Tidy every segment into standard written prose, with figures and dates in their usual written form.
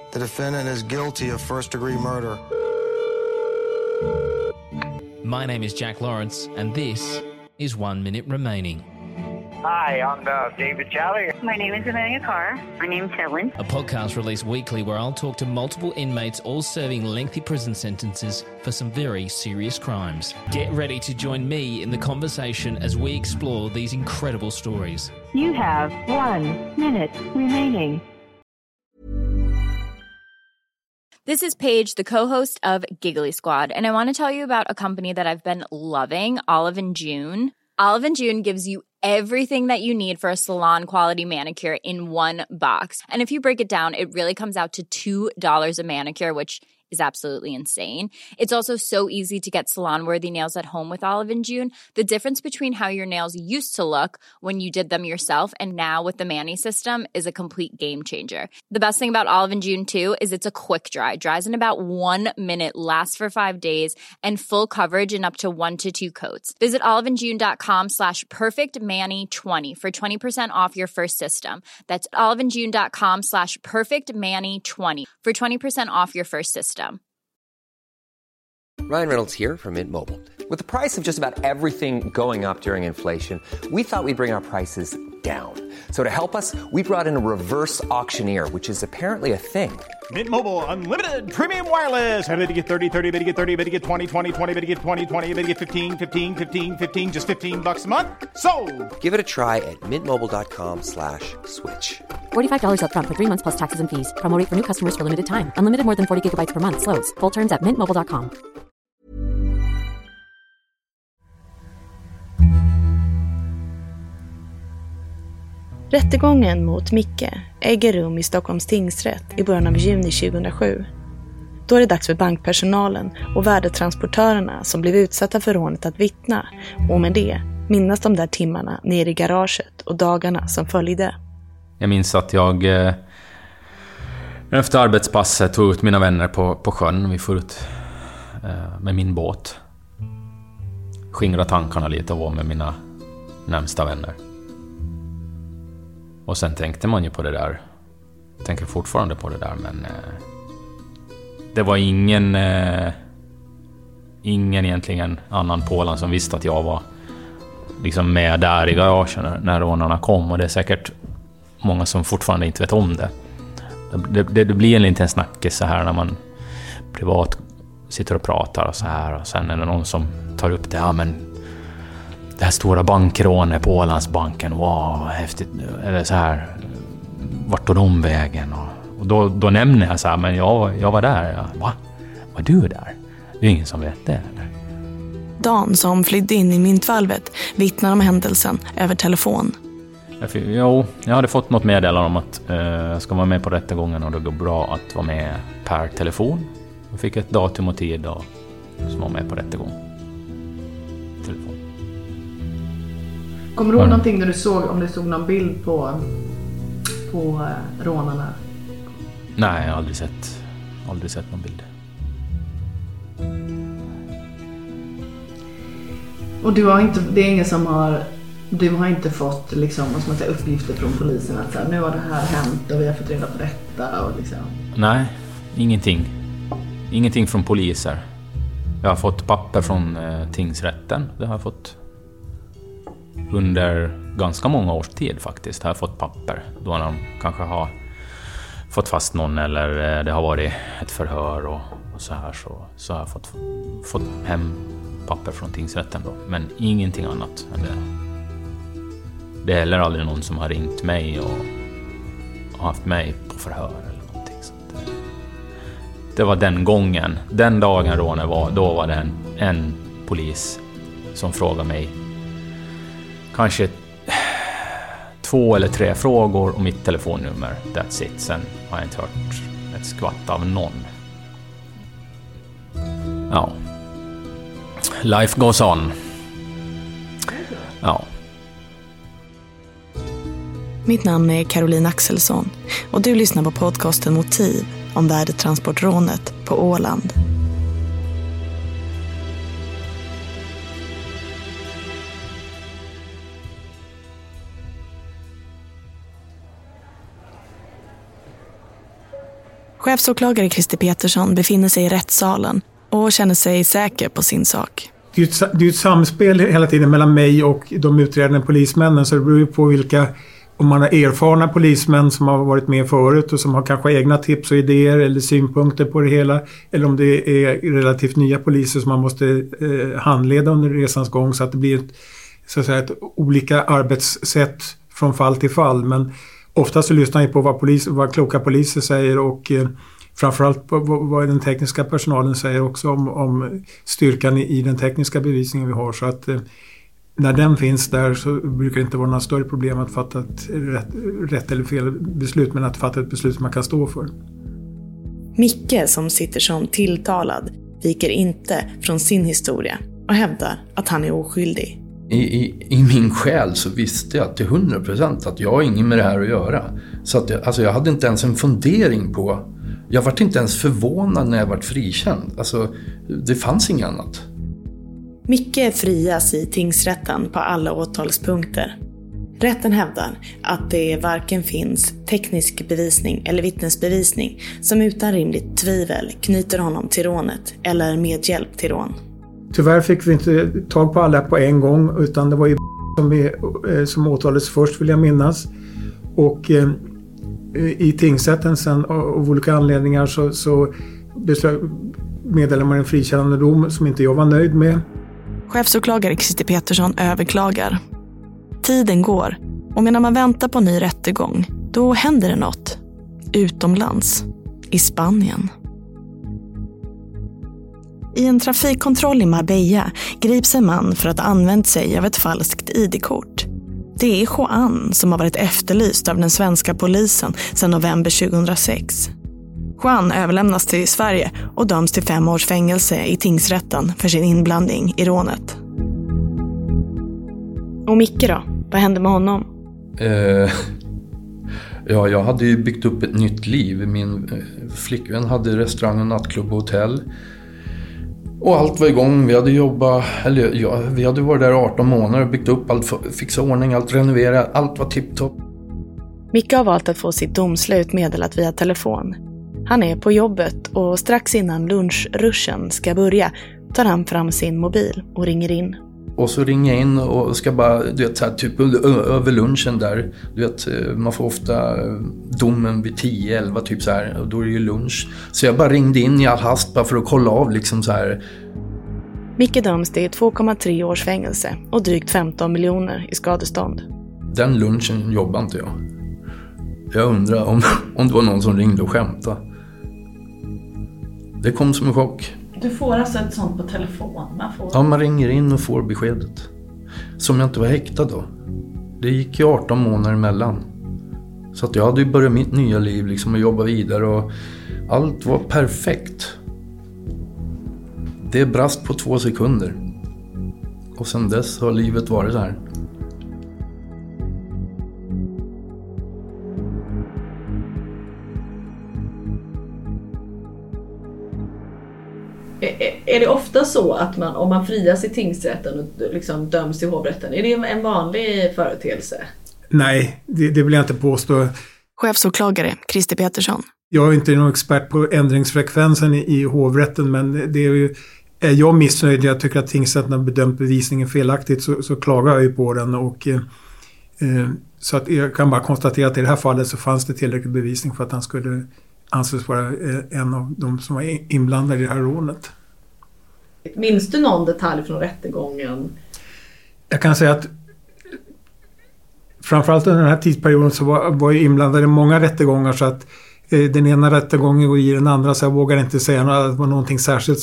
The defendant is guilty of first-degree murder. My name is Jack Lawrence, and this is 1 Minute Remaining. Hi, I'm David Jolly. My name is Amelia Carr. My name's Helen. A podcast released weekly where I'll talk to multiple inmates all serving lengthy prison sentences for some very serious crimes. Get ready to join me in the conversation as we explore these incredible stories. You have 1 minute remaining. This is Paige, the co-host of Giggly Squad, and I want to tell you about a company that I've been loving, Olive & June. Olive & June gives you everything that you need for a salon-quality manicure in one box. And if you break it down, it really comes out to $2 a manicure, which is absolutely insane. It's also so easy to get salon-worthy nails at home with Olive & June. The difference between how your nails used to look when you did them yourself and now with the Mani system is a complete game changer. The best thing about Olive & June, too, is it's a quick dry. Dries in about 1 minute, lasts for 5 days, and full coverage in up to 1 to 2 coats. Visit oliveandjune.com/perfectmani20 for 20% off your first system. That's oliveandjune.com/perfectmani20 for 20% off your first system. Ryan Reynolds here from Mint Mobile. With the price of just about everything going up during inflation, we thought we'd bring our prices down. So to help us, we brought in a reverse auctioneer, which is apparently a thing. Mint Mobile Unlimited Premium Wireless. How to get 30, 30, bit to get 30, bit to get 20, 20, 20, bit to get 20, 20, bit to get 15, 15, 15, 15, just $15 a month? Sold! Give it a try at mintmobile.com/switch. $45 up front for 3 months plus taxes and fees. Promo rate for new customers for limited time. Unlimited more than 40 gigabytes per month. Slows full terms at mintmobile.com. Rättegången mot Micke äger rum i Stockholms tingsrätt i början av juni 2007. Då är det dags för bankpersonalen och värdetransportörerna som blev utsatta för rånet att vittna och med det minnas de där timmarna nere i garaget och dagarna som följde. Jag minns att jag efter arbetspasset tog ut mina vänner på sjön. Vi får ut med min båt. Skingra tankarna lite och var med mina närmsta vänner. Och sen tänkte man ju på det där. Jag tänker fortfarande på det där, men det var ingen egentligen annan på Åland som visste att jag var liksom med där i garagen när rånarna kom. Och det är säkert många som fortfarande inte vet om det. Det blir en liten snackis så här när man privat sitter och pratar och så här. Och sen är det någon som tar upp det. Ja, men det här stora bankrånet på Ålandsbanken. Wow, häftigt. Eller så här. Vart tog de vägen? Och då nämner jag så här. Men jag var där. Ja. Va? Var du där? Det är ingen som vet det, eller? Dan som flydde in i myntvalvet vittnar om händelsen över telefon. Jo, jag hade fått något meddelande om att jag ska vara med på rättegången och det går bra att vara med per telefon. Jag fick ett datum och tid och som var med på rättegång. Telefon. Kommer du ihåg någonting när du såg, om du såg någon bild på rånarna? Nej, jag har aldrig sett någon bild. Och du har inte fått liksom, vad ska man säga, uppgifter från polisen att så här, nu har det här hänt och vi har fått reda på detta och liksom. Nej, ingenting från poliser. Jag har fått papper från tingsrätten. Det har jag fått under ganska många års tid faktiskt. Har jag fått papper då de kanske har fått fast någon eller det har varit ett förhör och så här, så har jag fått hem papper från tingsrätten då. Men ingenting annat än det. Det är heller aldrig någon som har ringt mig och haft mig på förhör eller någonting. Så det var den gången. Den dagen rånet var, då var det en polis som frågade mig kanske 2 eller 3 frågor om mitt telefonnummer. That's it. Sen har jag inte hört ett skvatt av någon. Ja. Life goes on. Ja. Mitt namn är Caroline Axelsson och du lyssnar på podcasten Motiv om värdetransportrånet på Åland. Chefsåklagare Christer Petersson befinner sig i rättssalen och känner sig säker på sin sak. Det är ju ett samspel hela tiden mellan mig och de utredande polismännen, så det beror ju på vilka, om man har erfarna polismän som har varit med förut och som har kanske egna tips och idéer eller synpunkter på det hela, eller om det är relativt nya poliser som man måste handleda under resans gång, så att det blir ett olika arbetssätt från fall till fall. Men ofta så lyssnar jag på vad kloka poliser säger och framförallt på vad den tekniska personalen säger också om styrkan i den tekniska bevisningen vi har. Så att när den finns där så brukar det inte vara några större problem att fatta ett rätt eller fel beslut, men att fatta ett beslut som man kan stå för. Micke, som sitter som tilltalad, viker inte från sin historia och hävdar att han är oskyldig. I min själ så visste jag till 100% att jag har inget med det här att göra. Så att jag hade inte ens en fundering på... Jag var inte ens förvånad när jag var frikänd. Alltså, det fanns inget annat. Micke frias i tingsrätten på alla åtalspunkter. Rätten hävdar att det varken finns teknisk bevisning eller vittnesbevisning som utan rimligt tvivel knyter honom till rånet eller medhjälp till rån. Tyvärr fick vi inte tag på alla på en gång, utan det var ju som åtalades först, vill jag minnas. Och i tingsrätten sen av olika anledningar så meddelade man en frikännande dom som inte jag var nöjd med. Chefsåklagare Christer Petersson överklagar. Tiden går och medan man väntar på en ny rättegång, då händer det något. Utomlands, i Spanien. I en trafikkontroll i Marbella grips en man för att ha använt sig av ett falskt ID-kort. Det är Juan som har varit efterlyst av den svenska polisen sedan november 2006. Juan överlämnas till Sverige och döms till 5 års fängelse i tingsrätten för sin inblandning i rånet. Och Micke då? Vad hände med honom? Ja, jag hade ju byggt upp ett nytt liv. Min flickvän hade restaurang och nattklubb och hotell. Och allt var igång. Vi hade jobbat, vi hade varit där 18 månader och byggt upp allt, fixat ordning, allt renoverat, allt var tipptopp. Micke har valt att få sitt domslut meddelat via telefon. Han är på jobbet och strax innan lunchruschen ska börja tar han fram sin mobil och ringer in. Och så ringer jag in och ska bara, du vet, så här, typ över lunchen där. Du vet, man får ofta domen vid 10-11 typ så här, och då är det ju lunch. Så jag bara ringde in i all hast bara för att kolla av liksom så här. Micke döms till 2,3 års fängelse och drygt 15 miljoner i skadestånd. Den lunchen jobbade inte jag. Jag undrar om det var någon som ringde och skämtade. Det kom som en chock. Du får alltså ett sånt på telefon? Ja, man ringer in och får beskedet. Som jag inte var häktad då. Det gick ju 18 månader emellan. Så att jag hade ju börjat mitt nya liv liksom och jobba vidare och allt var perfekt. Det brast på 2 sekunder. Och sen dess har livet varit så här. Är det ofta så att man, om man frias i tingsrätten och liksom döms till hovrätten, är det en vanlig företeelse? Nej, det vill jag inte påstå. Chefsåklagare Christer Petersson. Jag är inte någon expert på ändringsfrekvensen i hovrätten, men det är ju, är jag missnöjd, jag tycker att tingsrätten har bedömt bevisningen felaktigt, så klagar jag ju på den. Och, så att jag kan bara konstatera att i det här fallet så fanns det tillräcklig bevisning för att han skulle anses vara en av de som var inblandade i det här rånet. Minns du någon detalj från rättegången? Jag kan säga att framförallt under den här tidsperioden så var jag inblandad i många rättegångar, så att den ena rättegången går i den andra, så jag vågar inte säga att det var någonting särskilt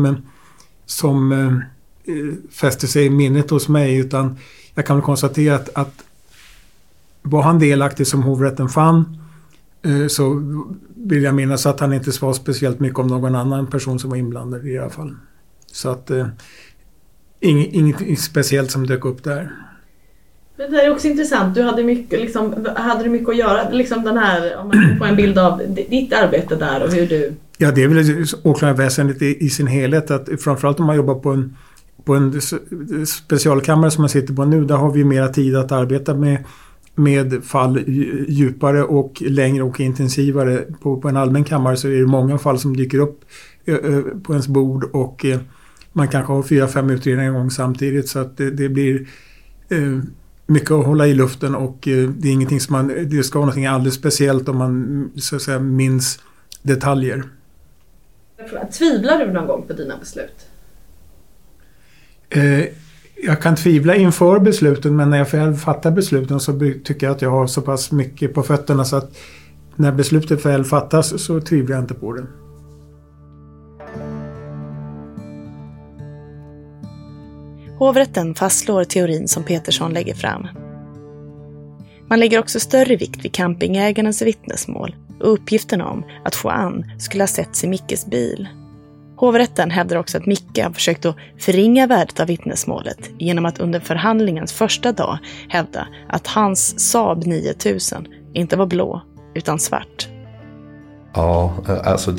som fäster sig i minnet hos mig, utan jag kan konstatera att var han delaktig som hovrätten fann, så vill jag minnas att han inte svarade speciellt mycket om någon annan person som var inblandad i alla fall. Så att inget speciellt som dök upp där. Men det är också intressant, du hade mycket att göra, liksom den här, om man får en bild av ditt arbete där och hur du... Ja, det är väl åklagarväsendet i sin helhet, att framförallt om man jobbar på en specialkammare som man sitter på nu, där har vi mera tid att arbeta med fall djupare och längre och intensivare på en allmän kammare, så är det många fall som dyker upp på ens bord, och man kanske har 4-5 utredningar en gång samtidigt, så att det blir mycket att hålla i luften, och det är ingenting som det ska vara någonting alldeles speciellt om man så att säga minns detaljer. Tvivlar du någon gång på dina beslut? Jag kan tvivla inför besluten, men när jag väl fattar besluten så tycker jag att jag har så pass mycket på fötterna så att när beslutet väl fattas så tvivlar jag inte på det. Hovrätten fastslår teorin som Petersson lägger fram. Man lägger också större vikt vid campingägarens vittnesmål och uppgiften om att Juan skulle ha setts i Mickes bil. Hovrätten hävdar också att Micke har försökt att förringa värdet av vittnesmålet genom att under förhandlingens första dag hävda att hans Saab 9000 inte var blå utan svart. Ja, alltså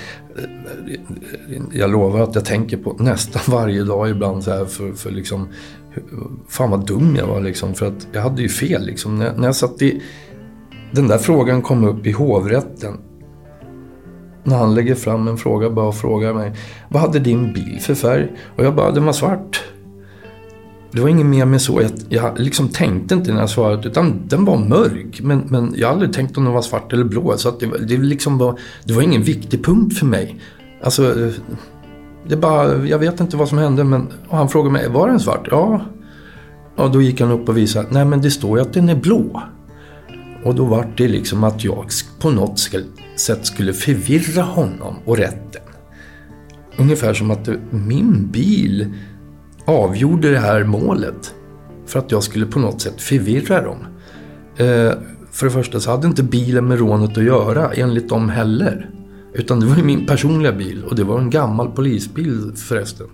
jag lovar att jag tänker på nästan varje dag ibland så här för liksom, fan vad dum jag var liksom, för att jag hade ju fel liksom. När jag satt den där frågan kom upp i hovrätten, när han lägger fram en fråga bara och frågar mig, vad hade din bil för färg? Och jag bara, den var svart. Det var inget mer med så. Jag liksom tänkte inte när jag svarade, utan den var mörk. Men jag har aldrig tänkt om den var svart eller blå. Så att det liksom det var ingen viktig punkt för mig. Alltså, jag vet inte vad som hände. Och han frågade mig, var den svart? Ja. Och då gick han upp och visade, nej men det står ju att den är blå. Och då var det liksom att jag på något sätt skulle förvirra honom och rätten. Ungefär som att min bil avgjorde det här målet för att jag skulle på något sätt förvirra dem. För det första så hade inte bilen med rånet att göra enligt dem heller. Utan det var ju min personliga bil, och det var en gammal polisbil förresten.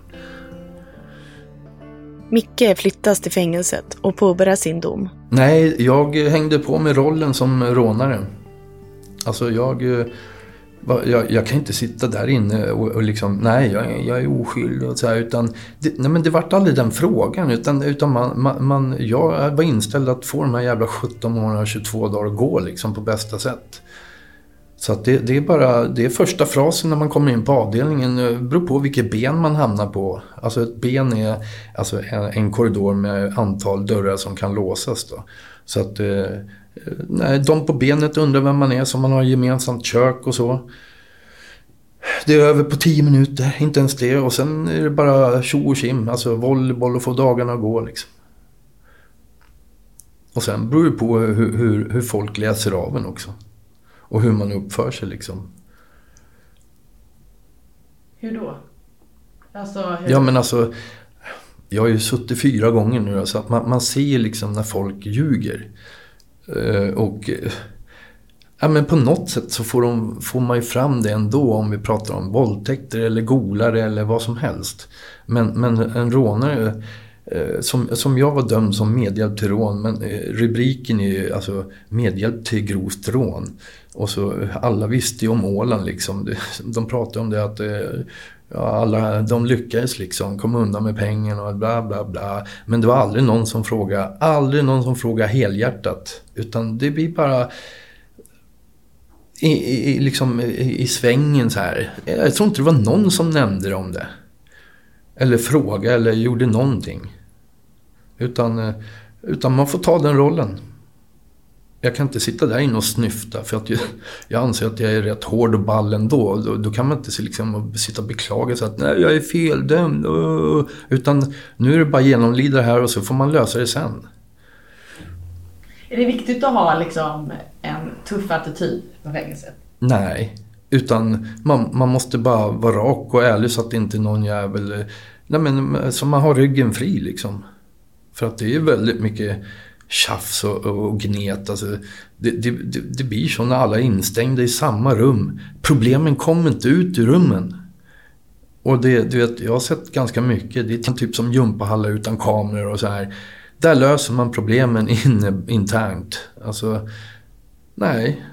Micke flyttas till fängelset och påbörjar sin dom. Nej, jag hängde på med rollen som rånare. Alltså jag kan inte sitta där inne och liksom, nej jag är oskyldig och så här, utan det vart aldrig den frågan, utan jag var inställd att få de här jävla 17 månader 22 dagar att gå liksom på bästa sätt. Så att det är första frasen när man kommer in på avdelningen, beror på vilket ben man hamnar på. Alltså ett ben är alltså en korridor med antal dörrar som kan låsas då. Så att nej, de på benet undrar vem man är, som man har gemensamt kök och så. Det är över på 10 minuter, inte ens det. Och sen är det bara tjo och kim, alltså volleyboll och få dagarna att gå liksom. Och sen beror det på hur folk läser av en också. Och hur man uppför sig liksom. Hur då? Ja men alltså, jag har ju suttit 4 gånger nu, så att man ser liksom när folk ljuger. Ja, men på något sätt så får man ju fram det ändå, om vi pratar om våldtäkter eller golare eller vad som helst. Men en rånare, som jag var dömd som medhjälp till rån, men rubriken är ju alltså medhjälp till grovt rån. Och så alla visste ju om Åland liksom. De pratade om det att alla de lyckades liksom komma undan med pengarna och bla bla bla. Men det var aldrig någon som frågade helhjärtat, utan det blir bara i svängen så här. Jag tror inte det var någon som nämnde om det. Eller fråga eller gjorde någonting. Utan man får ta den rollen. Jag kan inte sitta där inne och snyfta, för att jag anser att jag är rätt hård och ball ändå. Då kan man inte liksom sitta och beklaga sig att nej, jag är feldömd. Utan nu är det bara genomlida det här och så får man lösa det sen. Är det viktigt att ha liksom en tuff attityd på fängelset? Nej, utan man måste bara vara rak och ärlig så att det inte är någon jävel... Nej, men så man har ryggen fri liksom. För att det är väldigt mycket tjafs och gnet. Alltså, det blir så när alla är instängda i samma rum. Problemen kommer inte ut ur rummen. Och du vet, jag har sett ganska mycket. Det är typ som gympahallar utan kameror och så här. Där löser man problemen internt. Alltså, nej.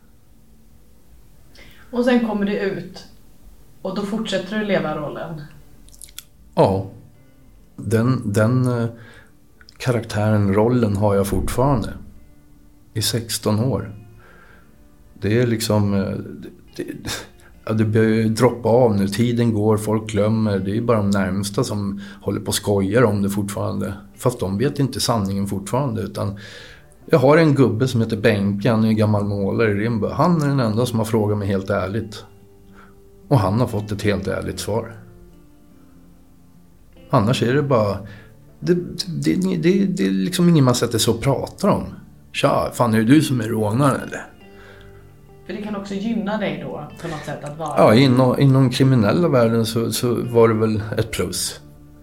Och sen kommer det ut. Och då fortsätter du leva rollen. Ja. Den karaktären, rollen har jag fortfarande. i 16 år. Det är liksom... Det börjar droppa av nu. Tiden går, folk glömmer. Det är bara de närmsta som håller på och skojar om det fortfarande. Fast de vet inte sanningen fortfarande. Utan jag har en gubbe som heter Benke. Han är en gammal målare i Rimbo. Han är den enda som har frågat mig helt ärligt. Och han har fått ett helt ärligt svar. Annars är det bara... Det är liksom ingen man sätter sig och pratar om. Tja, fan är det du som är rånaren eller? För det kan också gynna dig då på något sätt att vara... Ja, inom kriminella världen så var det väl ett plus.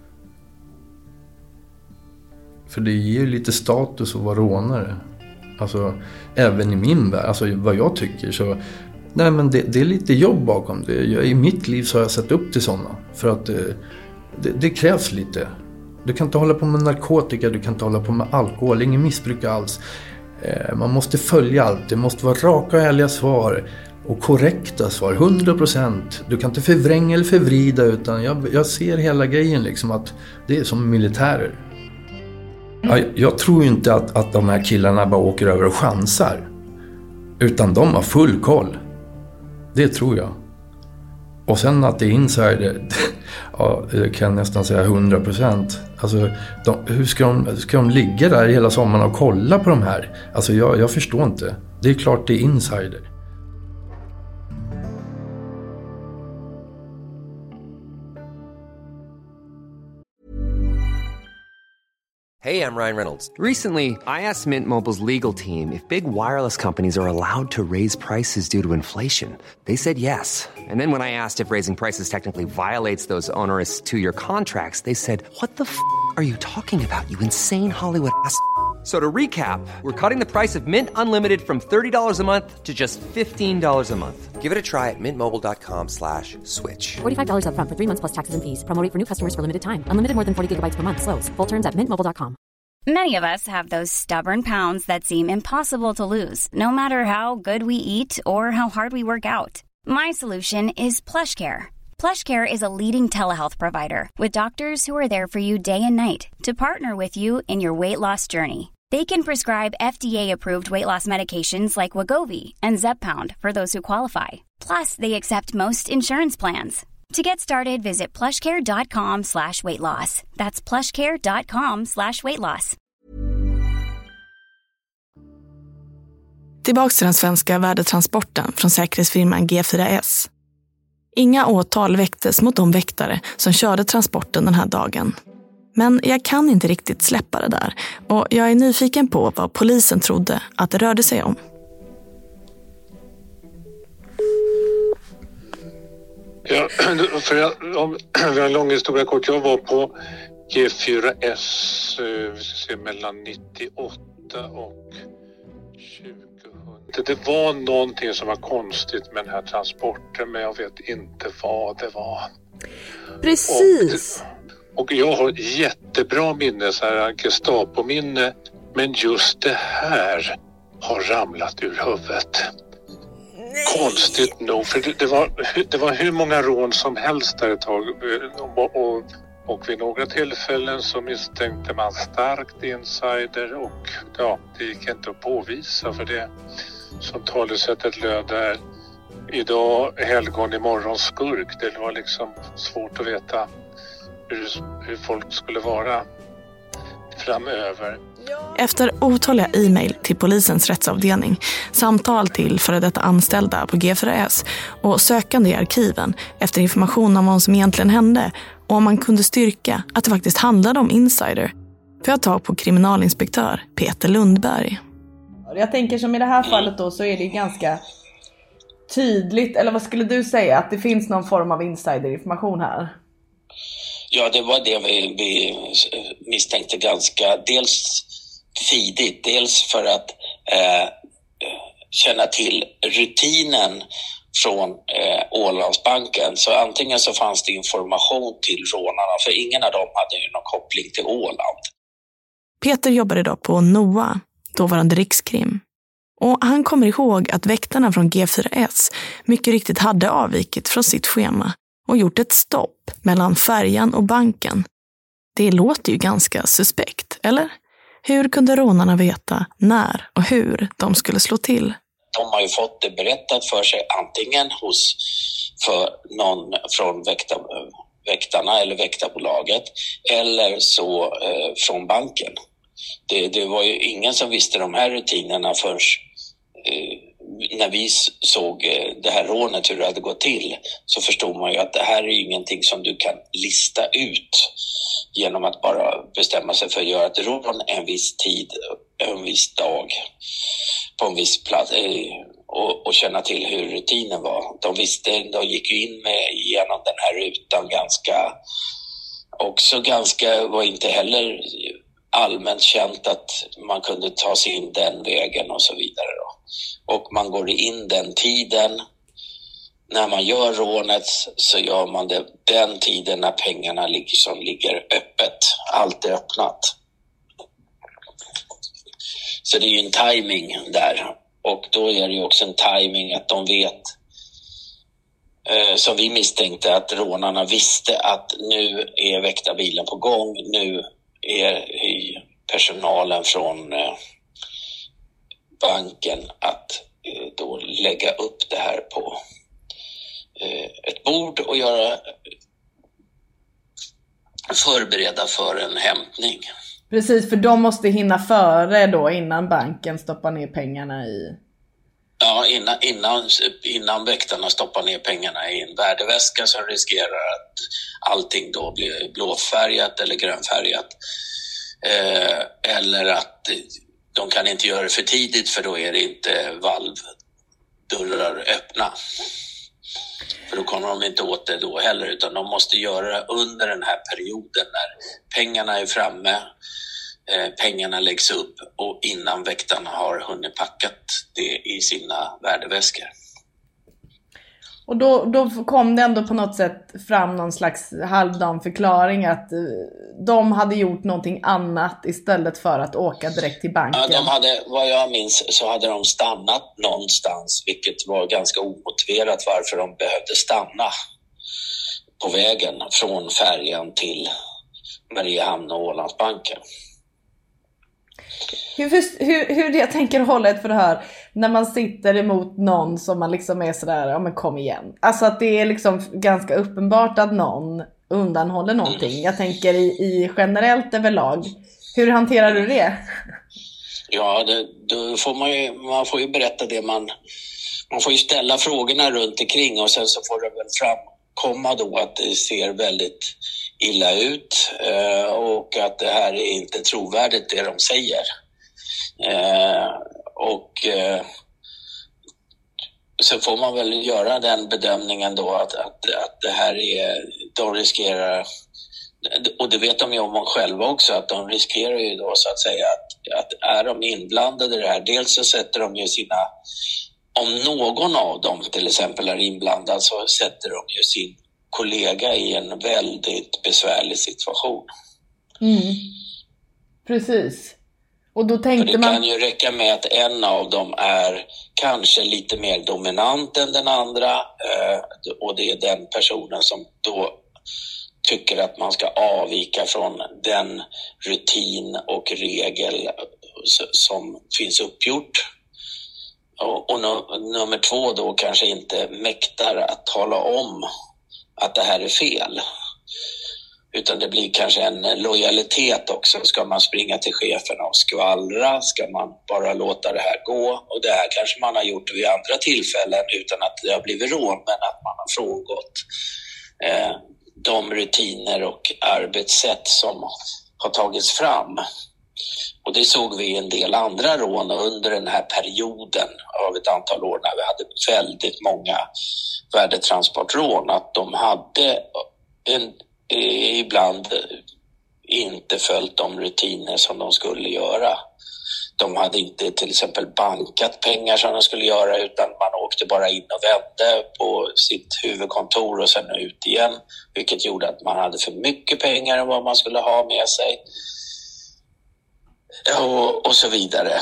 För det ger lite status att vara rånare. Alltså, även i min värld, alltså vad jag tycker så... Nej, men det är lite jobb bakom det. I mitt liv så har jag sett upp till sådana. För att det krävs lite. Du kan inte hålla på med narkotika, du kan inte hålla på med alkohol, ingen missbruk alls. Man måste följa allt, det måste vara raka och ärliga svar och korrekta svar, 100%. Du kan inte förvränga eller förvrida utan jag ser hela grejen liksom att det är som militärer. Jag tror inte att de här killarna bara åker över och chansar. Utan de har full koll. Det tror jag. Och sen att det är insider, ja, det kan jag nästan säga 100%. Alltså, hur ska de ligga där hela sommaren och kolla på de här? Alltså, jag förstår inte. Det är klart det är insider. Hey, I'm Ryan Reynolds. Recently, I asked Mint Mobile's legal team if big wireless companies are allowed to raise prices due to inflation. They said yes. And then when I asked if raising prices technically violates those onerous 2-year contracts, they said, "What the f*** are you talking about, you insane Hollywood ass?" So to recap, we're cutting the price of Mint Unlimited from $30 a month to just $15 a month. Give it a try at mintmobile.com/switch. $45 up front for 3 months plus taxes and fees. Promo rate for new customers for limited time. Unlimited more than 40 gigabytes per month. Slows full terms at mintmobile.com. Many of us have those stubborn pounds that seem impossible to lose, no matter how good we eat or how hard we work out. My solution is PlushCare. PlushCare is a leading telehealth provider with doctors who are there for you day and night to partner with you in your weight loss journey. They can prescribe FDA-approved weight loss medications like Wegovy and Zepbound for those who qualify. Plus, they accept most insurance plans. To get started, visit plushcare.com/weightloss. That's plushcare.com/weightloss. Tillbaks till den svenska värdetransporten från säkerhetsfirman G4S. Inga åtal väcktes mot de väktare som körde transporten den här dagen. Men jag kan inte riktigt släppa det där och jag är nyfiken på vad polisen trodde att det rörde sig om. Ja, om vi har en lång historia kort. Jag var på G4S mellan 98 och 2000. Det var någonting som var konstigt med den här transporten, men jag vet inte vad det var. Precis. Och jag har jättebra minne, så här Gestapo-minne, men just det här har ramlat ur huvudet. Konstigt nog, för det var hur många rån som helst där ett tag och vid några tillfällen så misstänkte man starkt insider och ja, det gick inte att påvisa för det. Som talesättet löd där, idag helgon, imorgon skurk. Det var liksom svårt att veta hur folk skulle vara framöver. Efter otaliga e-mail till polisens rättsavdelning, samtal till före detta anställda på G4S och sökande i arkiven efter information om vad som egentligen hände och om man kunde styrka att det faktiskt handlade om insider, får jag tag på kriminalinspektör Peter Lundberg. Jag tänker som i det här fallet då så är det ganska tydligt, eller vad skulle du säga, att det finns någon form av insiderinformation här? Ja, det var det vi misstänkte ganska dels tidigt. Dels för att känna till rutinen från Ålandsbanken. Så antingen så fanns det information till rånarna, för ingen av dem hade ju någon koppling till Åland. Peter jobbar idag på NOA, dåvarande Rikskrim. Och han kommer ihåg att väktarna från G4S mycket riktigt hade avvikit från sitt schema och gjort ett stopp mellan färjan och banken. Det låter ju ganska suspekt, eller? Hur kunde rånarna veta när och hur de skulle slå till? De har ju fått det berättat för sig antingen för någon från väktarna eller väktarbolaget eller så från banken. Det var ju ingen som visste de här rutinerna först när vi såg det här rånet, hur det hade gått till, så förstod man ju att det här är ingenting som du kan lista ut genom att bara bestämma sig för att göra ett rån en viss tid, en viss dag på en viss plats och känna till hur rutinen var. De gick ju in genom den här rutan var inte heller allmänt känt att man kunde ta sig in den vägen och så vidare då. Och man går in den tiden. När man gör rånet så gör man det den tiden när pengarna ligger öppet. Allt är öppnat. Så det är ju en timing där. Och då är det ju också en timing att de vet, som vi misstänkte, att rånarna visste att nu är väktarbilen på gång. Nu är personalen från banken att då lägga upp det här på ett bord och förbereda för en hämtning. Precis, för de måste hinna före då innan banken stoppar ner pengarna i... Ja, innan väktarna stoppar ner pengarna i en värdeväska som riskerar att allting då blir blåfärgat eller grönfärgat. Eller att de kan inte göra det för tidigt, för då är det inte valvdörrar öppna. För då kommer de inte åt det då heller, utan de måste göra under den här perioden när pengarna är framme, pengarna läggs upp och innan väktarna har hunnit packat det i sina värdeväskor. Och då kom det ändå på något sätt fram någon slags halvdan förklaring att de hade gjort någonting annat istället för att åka direkt till banken. Ja, vad jag minns så hade de stannat någonstans, vilket var ganska omotiverat varför de behövde stanna på vägen från färjan till Mariehamn och Ålandsbanken. Hur jag tänker hålla ett förhör när man sitter emot någon som man liksom är sådär, ja men kom igen. Alltså att det är liksom ganska uppenbart att någon undanhåller någonting. Jag tänker i generellt överlag. Hur hanterar du det? Ja, då får man får ju berätta det man får ju ställa frågorna runt omkring och sen så får det väl framkomma då att det ser väldigt illa ut och att det här är inte trovärdigt det de säger. Så får man väl göra den bedömningen då att det här de riskerar, och det vet de ju om själva också, att de riskerar ju då så att säga att är de inblandade i det här, dels så sätter de ju om någon av dem till exempel är inblandad så sätter de ju sin kollega i en väldigt besvärlig situation. Precis. Och då tänkte det kan ju räcka med att en av dem är kanske lite mer dominant än den andra och det är den personen som då tycker att man ska avvika från den rutin och regel som finns uppgjort. Och nummer 2 då kanske inte mäktar att tala om att det här är fel. Utan det blir kanske en lojalitet också. Ska man springa till chefen och skvallra? Ska man bara låta det här gå? Och det här kanske man har gjort vid andra tillfällen utan att det har blivit rån, men att man har frångått de rutiner och arbetssätt som har tagits fram. Och det såg vi i en del andra rån under den här perioden av ett antal år när vi hade väldigt många värdetransportrån, att de hade ibland inte följt de rutiner som de skulle göra. De hade inte till exempel bankat pengar som de skulle göra, utan man åkte bara in och vände på sitt huvudkontor och sen ut igen, vilket gjorde att man hade för mycket pengar än vad man skulle ha med sig och så vidare.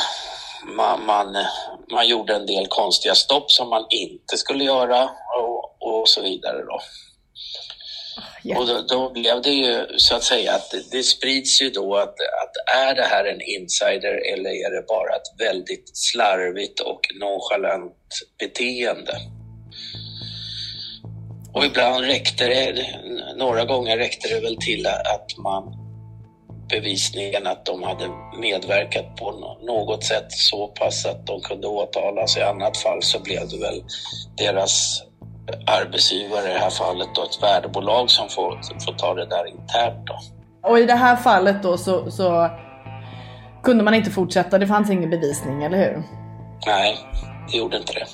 Man gjorde en del konstiga stopp som man inte skulle göra och så vidare då. Och då blev det ju så att säga att det sprids ju då att är det här en insider eller är det bara ett väldigt slarvigt och nonchalant beteende. Och ibland några gånger räckte det väl till att man bevisningen att de hade medverkat på något sätt så pass att de kunde åtalas. I annat fall så blev det väl deras arbetsgivare, i det här fallet då ett värdebolag, som får ta det där internt då. Och i det här fallet då så kunde man inte fortsätta, det fanns ingen bevisning, eller hur? Nej, det gjorde inte det.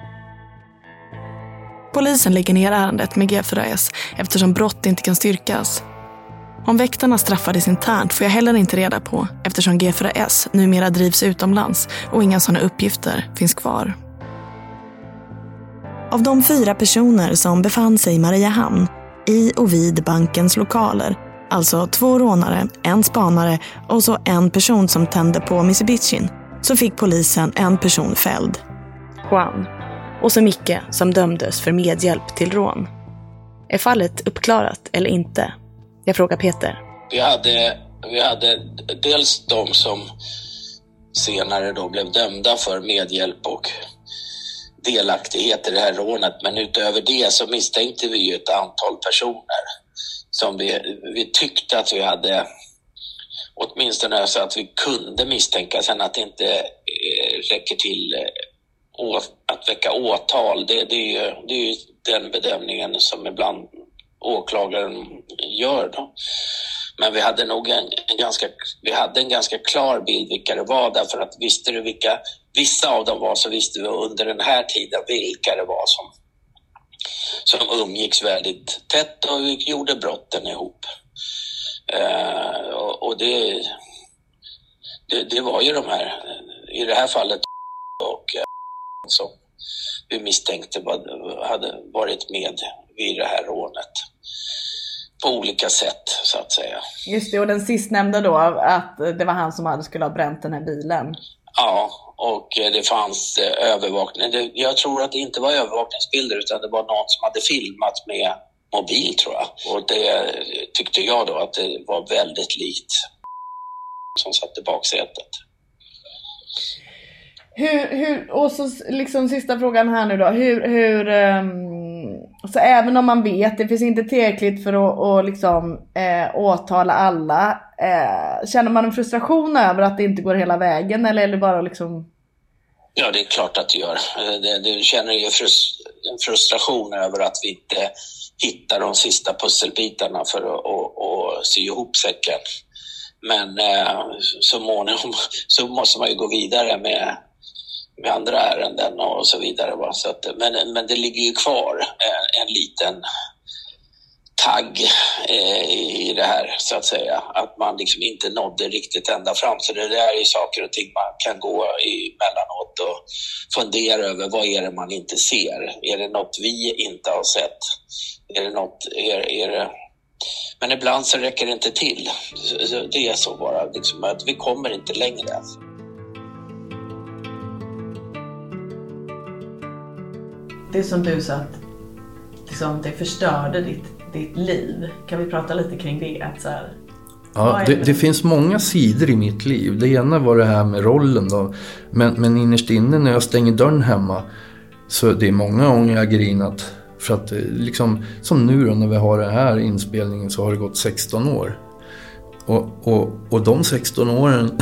Polisen lägger ner ärendet med G4S eftersom brott inte kan styrkas. Om väktarna straffades internt får jag heller inte reda på eftersom G4S numera drivs utomlands och inga sådana uppgifter finns kvar. Av de 4 personer som befann sig i Mariehamn, i och vid bankens lokaler, alltså 2 rånare, 1 spanare och så en person som tände på Mitsubishin, så fick polisen en person fälld. Juan. Och så Micke som dömdes för medhjälp till rån. Är fallet uppklarat eller inte? Jag frågar Peter. Vi hade dels de som senare då blev dömda för medhjälp och delaktighet i det här rånet, men utöver det så misstänkte vi ju ett antal personer som vi tyckte att vi hade, åtminstone så att vi kunde misstänka. Sen att det inte räcker till att väcka åtal, det är ju den bedömningen som ibland åklagaren gör då. Men vi hade nog en ganska klar bild vilka det var, därför att visste du vilka vissa av dem var, så visste vi under den här tiden vilka det var som umgicks väldigt tätt och gjorde brotten ihop. Och det var ju de här, i det här fallet, och som vi misstänkte hade varit med vid det här rånet på olika sätt, så att säga. Just det, och den sistnämnda då, att det var han som skulle ha bränt den här bilen. Ja, och det fanns övervakning. Jag tror att det inte var övervakningsbilder, utan det var någon som hade filmat med mobil, tror jag. Och det tyckte jag då att det var väldigt likt som satt i baksätet. Och så liksom sista frågan här nu då. Så även om man vet, det finns inte tillräckligt för att liksom, åtala alla, känner man en frustration över att det inte går hela vägen, eller är det bara liksom... Ja, det är klart att det gör. Du känner ju en frustration över att vi inte hittar de sista pusselbitarna för att sy ihop säcken. Men så måste man ju gå vidare med andra ärenden och så vidare. Va? Så att, men det ligger ju kvar en liten tagg i det här, så att säga. Att man liksom inte nådde riktigt ända fram. Så det där är saker och ting man kan gå emellanåt och fundera över. Vad är det man inte ser? Är det något vi inte har sett? Är det något... Är det... Men ibland så räcker det inte till. Det är så bara. Liksom, att vi kommer inte längre. Det är som du sa, att liksom, det förstörde ditt liv. Kan vi prata lite kring det? Att så här, ja, det finns många sidor i mitt liv. Det ena var det här med rollen då. Men innerst inne när jag stänger dörren hemma, så det är många gånger jag har grinat. För att liksom, som nu då, när vi har den här inspelningen, så har det gått 16 år. Och de 16 åren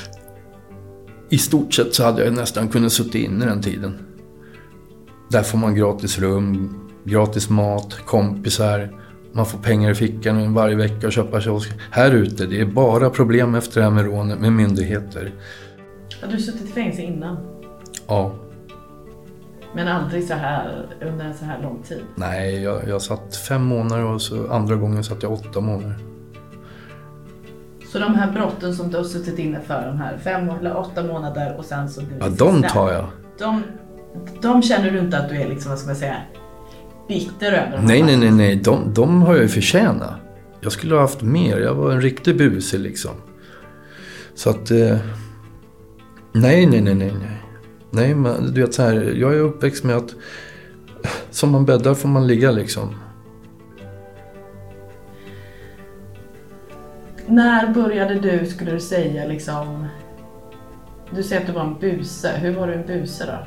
i stort sett så hade jag nästan kunnat sitta inne den tiden. Där får man gratis rum, gratis mat, kompisar. Man får pengar i fickan varje vecka och köpa kiosk. Här ute, det är bara problem efter det här med rånet med myndigheter. Har du suttit i fängelse innan? Ja. Men aldrig så här under en så här lång tid? Nej, jag satt 5 månader och så andra gången satt jag 8 månader. Så de här brotten som du har suttit inne för, de här 5 eller 8 månader och sen så... Ja, de tar jag. De känner du inte att du är liksom, vad ska man säga, bitter över? Nej. De har jag ju förtjänat. Jag skulle ha haft mer. Jag var en riktig buse liksom. Så att... Nej. Nej, men du vet så här, jag är uppväxt med att som man bäddar får man ligga liksom. När började du, skulle du säga, liksom... Du säger att du var en buse. Hur var du en buse då?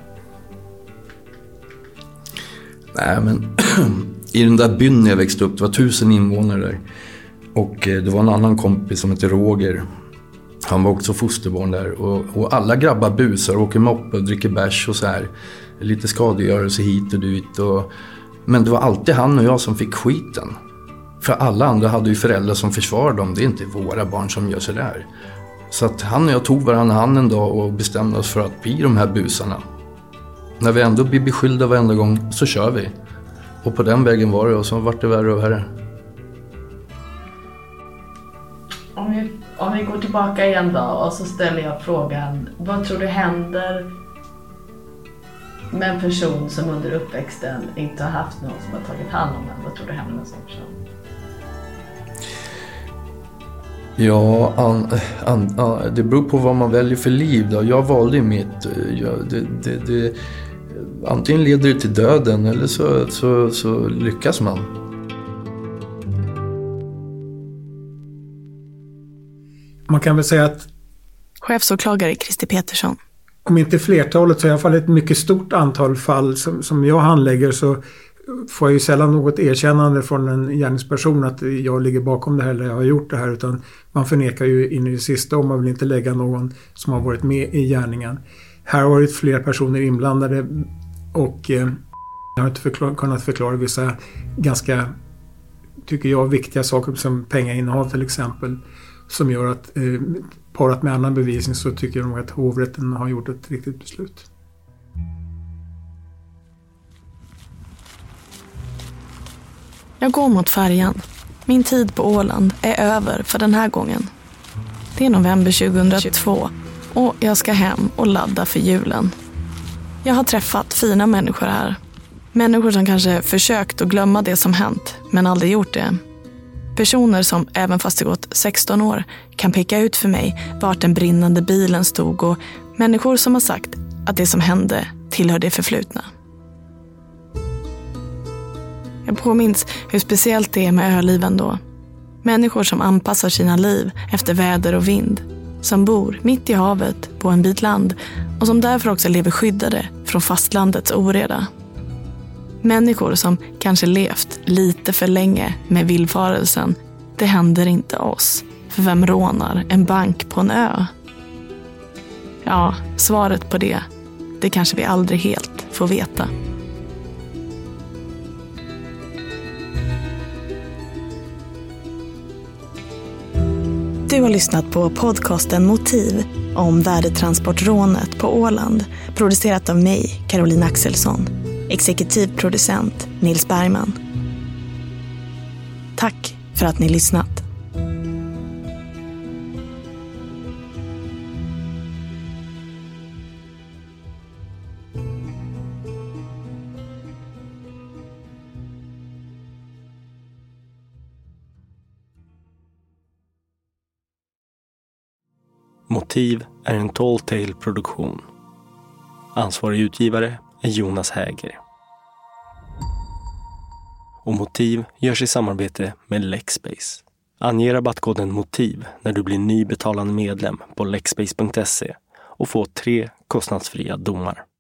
Nej, men i den där byn jag växte upp, det var 1000 invånare där. Och det var en annan kompis som heter Roger. Han var också fosterbarn där. Och alla grabbar busar, åker moppe och dricker bärs och så här. Lite skadegörelse hit och dit. Men det var alltid han och jag som fick skiten. För alla andra hade ju föräldrar som försvarade dem. Det är inte våra barn som gör så där. Så att han och jag tog varandra hand en dag och bestämde oss för att bli de här busarna. När vi ändå blir beskyllda varenda gång så kör vi. Och på den vägen var det, och så vart det värre och värre. Om vi går tillbaka igen då, och så ställer jag frågan, vad tror du händer med en person som under uppväxten inte har haft någon som har tagit hand om den? Vad tror du händer med en sån person? Ja, det beror på vad man väljer för liv då. Jag valde ju mitt. Antingen leder det till döden eller så lyckas man. Man kan väl säga att chefsåklagare Christer Petersson. Om inte flertalet så i alla fall ett mycket stort antal fall som jag handlägger, så får jag ju sällan något erkännande från en gärningsperson att jag ligger bakom det här eller jag har gjort det här, utan man förnekar ju in i det sista och man vill inte lägga någon som har varit med i gärningen. Här har varit fler personer inblandade och jag har inte kunnat förklara vissa ganska, tycker jag, viktiga saker som pengainnehav till exempel, som gör att parat med annan bevisning så tycker jag nog att hovrätten har gjort ett riktigt beslut. Jag går mot färjan. Min tid på Åland är över för den här gången. Det är november 2002 och jag ska hem och ladda för julen. Jag har träffat fina människor här. Människor som kanske försökt att glömma det som hänt, men aldrig gjort det. Personer som, även fast det gått 16 år, kan peka ut för mig vart den brinnande bilen stod, och människor som har sagt att det som hände tillhör det förflutna. Jag påminns hur speciellt det är med öliven då. Människor som anpassar sina liv efter väder och vind. Som bor mitt i havet på en bit land och som därför också lever skyddade från fastlandets oreda. Människor som kanske levt lite för länge med villfarelsen. Det händer inte oss. För vem rånar en bank på en ö? Ja, svaret på det kanske vi aldrig helt får veta. Du har lyssnat på podcasten Motiv om värdetransportrånet på Åland, producerat av mig, Caroline Axelsson. Exekutiv producent Nils Bergman. Tack för att ni lyssnat. Motiv är en Tall Tale-produktion. Ansvarig utgivare är Jonas Häger. Och Motiv görs i samarbete med Lexbase. Ange rabattkoden MOTIV när du blir ny betalande medlem på lexbase.se och få 3 kostnadsfria domar.